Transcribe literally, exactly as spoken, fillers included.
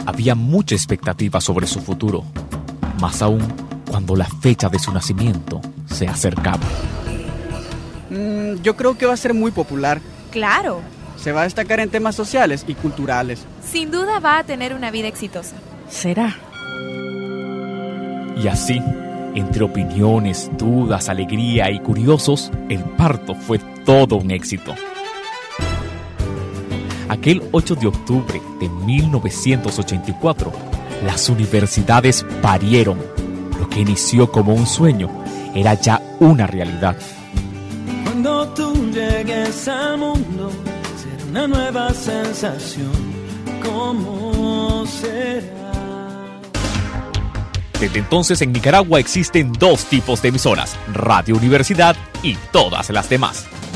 Había mucha expectativa sobre su futuro, más aún cuando la fecha de su nacimiento se acercaba. Mm, yo creo que va a ser muy popular. Claro. Se va a destacar en temas sociales y culturales. Sin duda va a tener una vida exitosa. ¿Será? Y así, entre opiniones, dudas, alegría y curiosos, el parto fue todo un éxito. Aquel ocho de octubre de mil novecientos ochenta y cuatro, las universidades parieron. Lo que inició como un sueño era ya una realidad. Cuando tú llegues al mundo, será una nueva sensación. ¿Cómo será? Desde entonces en Nicaragua existen dos tipos de emisoras, Radio Universidad y todas las demás.